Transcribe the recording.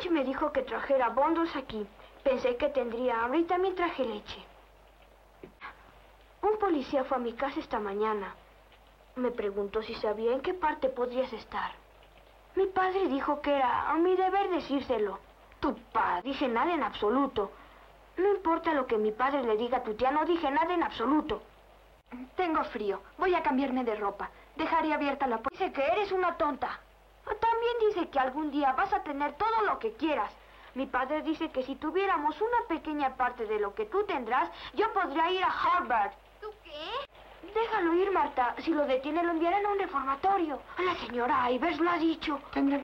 Anoche me dijo que trajera bondos aquí. Pensé que tendría hambre y también traje leche. Un policía fue a mi casa esta mañana. Me preguntó si sabía en qué parte podrías estar. Mi padre dijo que era mi deber decírselo. Tu padre. Dije nada en absoluto. No importa lo que mi padre le diga a tu tía, no dije nada en absoluto. Tengo frío. Voy a cambiarme de ropa. Dejaré abierta la puerta. Dice que eres una tonta. También dice que algún día vas a tener todo lo que quieras. Mi padre dice que si tuviéramos una pequeña parte de lo que tú tendrás, yo podría ir a Harvard. ¿Tú qué? Déjalo ir, Marta. Si lo detiene, lo enviarán a un reformatorio. A la señora Ivers lo ha dicho.